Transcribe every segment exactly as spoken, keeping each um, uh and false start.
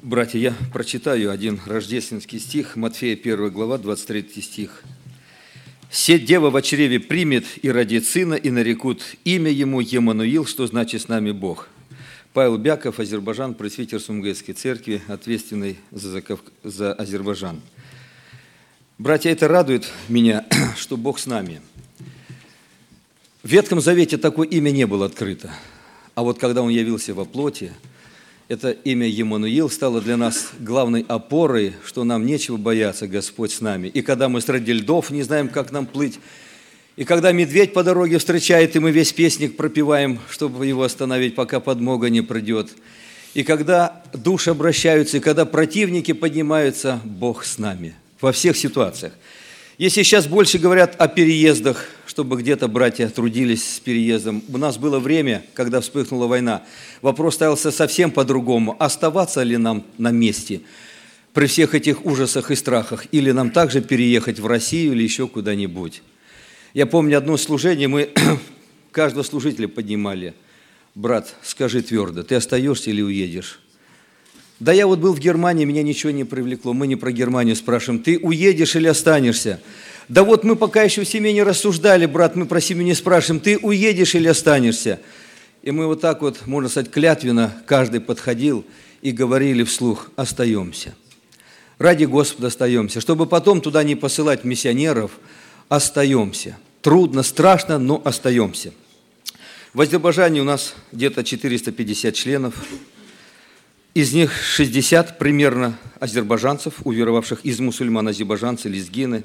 Братья, я прочитаю один рождественский стих, Матфея первая глава, двадцать третий стих. «Сеть дева в чреве примет и родит сына, и нарекут имя ему Емануил, что значит с нами Бог». Павел Бяков, Азербайджан, пресвитер Сумгайской церкви, ответственный за, Закав... за Азербайджан. Братья, это радует меня, что Бог с нами. В Ветхом Завете такое имя не было открыто, а вот когда Он явился во плоти, это имя Емануил стало для нас главной опорой, что нам нечего бояться, Господь с нами. И когда мы среди льдов не знаем, как нам плыть, и когда медведь по дороге встречает, и мы весь песник пропеваем, чтобы его остановить, пока подмога не придет. И когда души обращаются, и когда противники поднимаются, Бог с нами во всех ситуациях. Если сейчас больше говорят о переездах, чтобы где-то братья трудились с переездом. У нас было время, когда вспыхнула война. Вопрос ставился совсем по-другому. Оставаться ли нам на месте при всех этих ужасах и страхах? Или нам также переехать в Россию или еще куда-нибудь? Я помню одно служение, мы каждого служителя поднимали. Брат, скажи твердо, ты остаешься или уедешь? Да я вот был в Германии, меня ничего не привлекло. Мы не про Германию спрашиваем, ты уедешь или останешься? Да вот мы пока еще в семье не рассуждали, брат, мы про семью не спрашиваем, ты уедешь или останешься? И мы вот так вот, можно сказать, клятвенно, каждый подходил и говорили вслух, остаемся. Ради Господа остаемся. Чтобы потом туда не посылать миссионеров, остаемся. Трудно, страшно, но остаемся. В Азербайджане у нас где-то четыреста пятьдесят членов. Из них шестьдесят примерно азербайджанцев, уверовавших из мусульман, азербайджанцы, лезгины.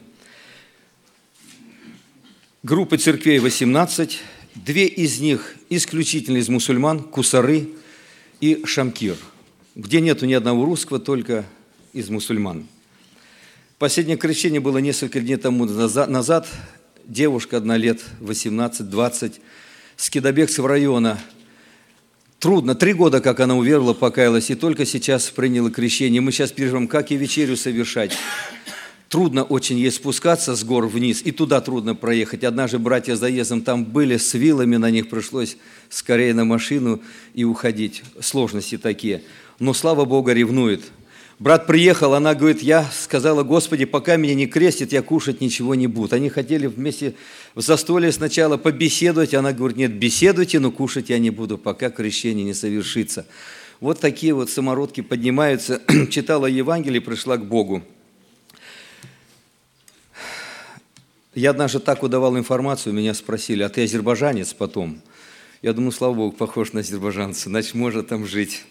Группы церквей восемнадцать, две из них исключительно из мусульман, Кусары и Шамкир, где нету ни одного русского, только из мусульман. Последнее крещение было несколько дней тому назад. Девушка одна лет, восемнадцать-двадцать, с Кидабекского района. Трудно, три года, как она уверовала, покаялась, и только сейчас приняла крещение. Мы сейчас переживаем, как ей вечерю совершать. Трудно очень ей спускаться с гор вниз, и туда трудно проехать. Однажды братья с заездом там были, с вилами на них пришлось скорее на машину и уходить. Сложности такие. Но, слава Богу, ревнует. Брат приехал, она говорит, я сказала, Господи, пока меня не крестит, я кушать ничего не буду. Они хотели вместе в застолье сначала побеседовать, она говорит, нет, беседуйте, но кушать я не буду, пока крещение не совершится. Вот такие вот самородки поднимаются. Читала Евангелие, пришла к Богу. Я однажды так удавал информацию, меня спросили, а ты азербайджанец потом? Я думаю, слава Богу, похож на азербайджанца, значит, можно там жить.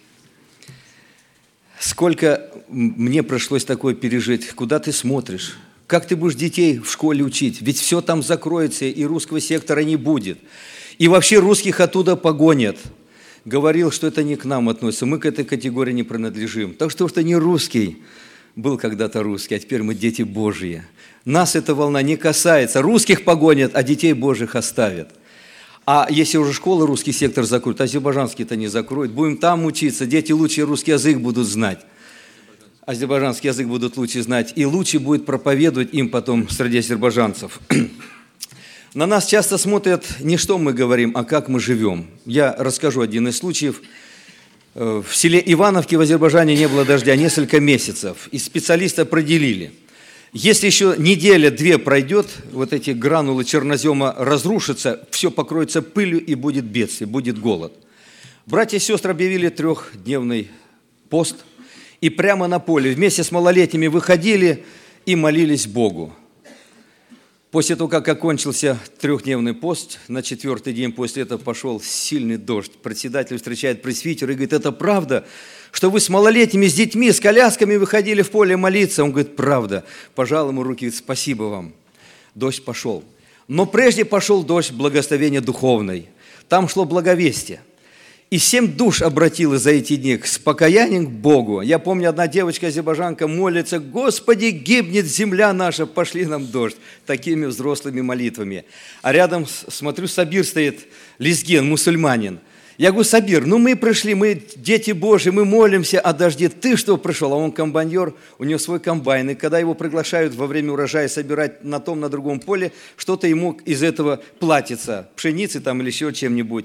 Сколько мне пришлось такое пережить, куда ты смотришь, как ты будешь детей в школе учить, ведь все там закроется, и русского сектора не будет. И вообще русских оттуда погонят. Говорил, что это не к нам относится, мы к этой категории не принадлежим. Так что, что не русский, был когда-то русский, а теперь мы дети Божьи. Нас эта волна не касается, русских погонят, а детей Божьих оставят. А если уже школы русский сектор закроют, азербайджанский-то не закроют, будем там учиться, дети лучше русский язык будут знать. Азербайджанский язык будут лучше знать, и лучше будет проповедовать им потом среди азербайджанцев. На нас часто смотрят не что мы говорим, а как мы живем. Я расскажу один из случаев. В селе Ивановке в Азербайджане не было дождя несколько месяцев, и специалисты определили, если еще неделя-две пройдет, вот эти гранулы чернозема разрушатся, все покроется пылью и будет бедствие, будет голод. Братья и сестры объявили трехдневный пост, и прямо на поле вместе с малолетними выходили и молились Богу. После того, как окончился трехдневный пост, на четвертый день после этого пошел сильный дождь. Председатель встречает пресвитера и говорит, это правда, что вы с малолетними, с детьми, с колясками выходили в поле молиться? Он говорит, правда. Пожал ему руки, говорит, спасибо вам. Дождь пошел. Но прежде пошел дождь благословения духовной. Там шло благовестие. И семь душ обратилось за эти дни с покаянием к Богу. Я помню, одна девочка-азербайджанка молится, Господи, гибнет земля наша, пошли нам дождь. Такими взрослыми молитвами. А рядом, смотрю, Сабир стоит, лезгин, мусульманин. Я говорю, Сабир, ну мы пришли, мы дети Божьи, мы молимся о дожде. Ты что пришел? А он комбайнер, у него свой комбайн. И когда его приглашают во время урожая собирать на том, на другом поле, что-то ему из этого платится, пшеницы там или еще чем-нибудь.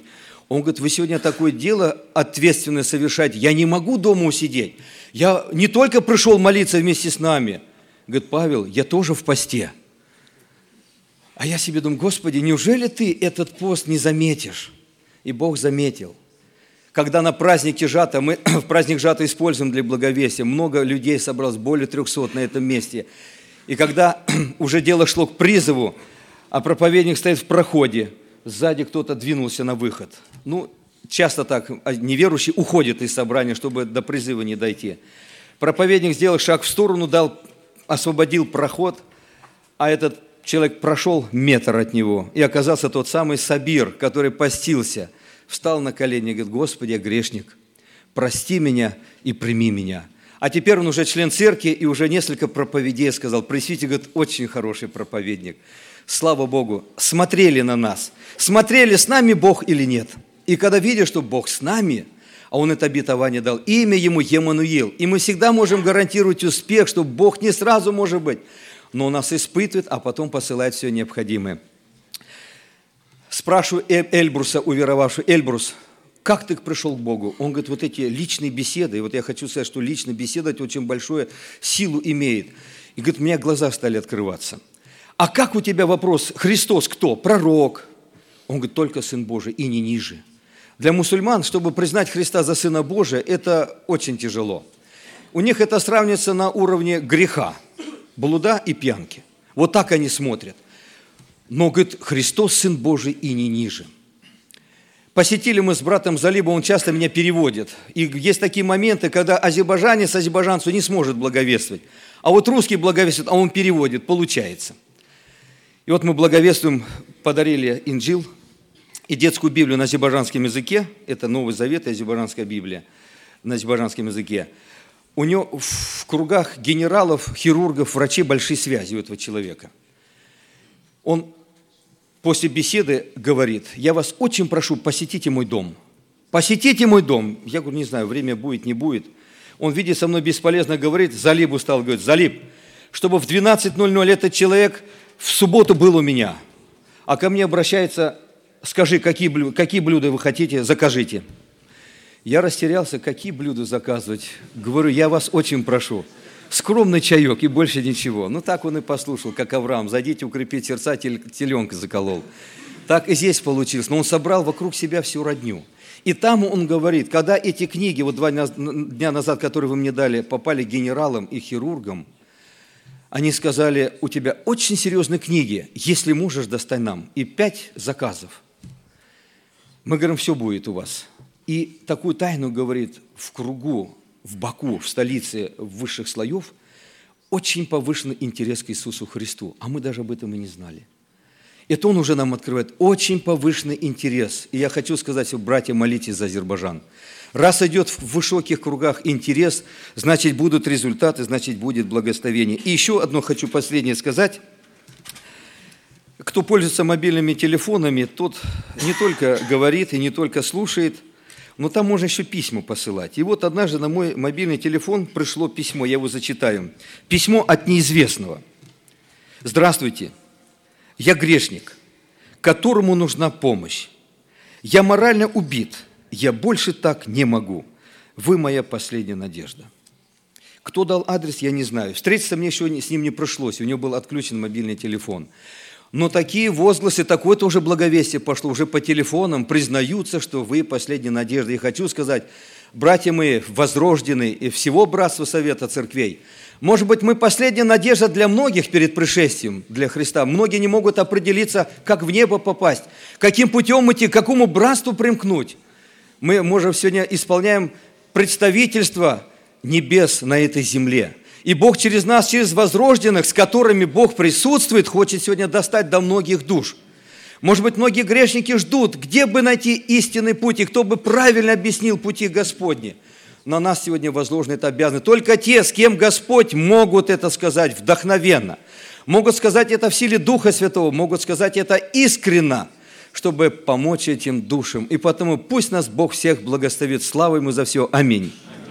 Он говорит, вы сегодня такое дело ответственное совершаете, я не могу дома усидеть. Я не только пришел молиться вместе с нами. Говорит, Павел, я тоже в посте. А я себе думаю, Господи, неужели ты этот пост не заметишь? И Бог заметил. Когда на празднике жата, мы в праздник жата используем для благовестия, много людей собралось, более трехсот на этом месте. И когда уже дело шло к призыву, а проповедник стоит в проходе, сзади кто-то двинулся на выход. Ну, часто так неверующий уходит из собрания, чтобы до призыва не дойти. Проповедник сделал шаг в сторону, дал, освободил проход, а этот человек прошел метр от него, и оказался тот самый Сабир, который постился, встал на колени и говорит, Господи, я грешник, прости меня и прими меня. А теперь он уже член церкви и уже несколько проповедей сказал. Пресвитер, говорит, очень хороший проповедник. Слава Богу, смотрели на нас, смотрели, с нами Бог или нет. И когда видишь, что Бог с нами, а Он это обетование дал, имя Ему Емануил, и мы всегда можем гарантировать успех, что Бог не сразу может быть, но Он нас испытывает, а потом посылает все необходимое. Спрашиваю Эльбруса, уверовавшего, Эльбрус, как ты пришел к Богу? Он говорит, вот эти личные беседы, и вот я хочу сказать, что личная беседа очень большую силу имеет. И говорит, у меня глаза стали открываться. А как у тебя вопрос, Христос кто? Пророк? Он говорит, только Сын Божий и не ниже. Для мусульман, чтобы признать Христа за Сына Божия, это очень тяжело. У них это сравнивается на уровне греха, блуда и пьянки. Вот так они смотрят. Но, говорит, Христос Сын Божий и не ниже. Посетили мы с братом Залиба, он часто меня переводит. И есть такие моменты, когда азербайджанец азербайджанцу не сможет благовествовать. А вот русский благовествует, а он переводит, получается. И вот мы благовествуем, подарили Инджил и детскую Библию на азербайджанском языке. Это Новый Завет и азербайджанская Библия на азербайджанском языке. У него в кругах генералов, хирургов, врачей большие связи у этого человека. Он после беседы говорит, я вас очень прошу, посетите мой дом. Посетите мой дом. Я говорю, не знаю, время будет, не будет. Он, видит, со мной бесполезно говорит, Залибу стал говорить, Залиб, чтобы в двенадцать ноль ноль этот человек в субботу был у меня. А ко мне обращается, скажи, какие блюда, какие блюда вы хотите, закажите. Я растерялся, какие блюда заказывать. Говорю, я вас очень прошу. Скромный чаек и больше ничего. Ну, так он и послушал, как Авраам. Зайдите, укрепить сердца, теленка заколол. Так и здесь получилось. Но он собрал вокруг себя всю родню. И там он говорит, когда эти книги, вот два дня назад, которые вы мне дали, попали генералам и хирургам, они сказали, у тебя очень серьезные книги, если можешь, достань нам. И пять заказов. Мы говорим, все будет у вас. И такую тайну говорит в кругу, в Баку, в столице высших слоев, очень повышенный интерес к Иисусу Христу. А мы даже об этом и не знали. Это Он уже нам открывает очень повышенный интерес. И я хочу сказать, братья, молитесь за Азербайджан. Раз идет в высоких кругах интерес, значит, будут результаты, значит, будет благословение. И еще одно хочу последнее сказать. Кто пользуется мобильными телефонами, тот не только говорит и не только слушает, но там можно еще письма посылать. И вот однажды на мой мобильный телефон пришло письмо, я его зачитаю. Письмо от неизвестного. Здравствуйте, я грешник, которому нужна помощь. Я морально убит, я больше так не могу. Вы моя последняя надежда. Кто дал адрес, я не знаю. Встретиться мне еще с ним не пришлось, у него был отключен мобильный телефон. Но такие возгласы, такое-то уже благовестие пошло, уже по телефонам признаются, что вы последняя надежда. И хочу сказать, братья мои, возрожденные и всего братства Совета Церквей, может быть, мы последняя надежда для многих перед пришествием, для Христа. Многие не могут определиться, как в небо попасть, каким путем идти, к какому братству примкнуть. Мы, может, сегодня исполняем представительство небес на этой земле. И Бог через нас, через возрожденных, с которыми Бог присутствует, хочет сегодня достать до многих душ. Может быть, многие грешники ждут, где бы найти истинный путь, и кто бы правильно объяснил пути Господни. На нас сегодня возложена эта обязанность. Только те, с кем Господь, могут это сказать вдохновенно, могут сказать это в силе Духа Святого, могут сказать это искренно, чтобы помочь этим душам. И потому пусть нас Бог всех благословит. Слава Ему за все. Аминь.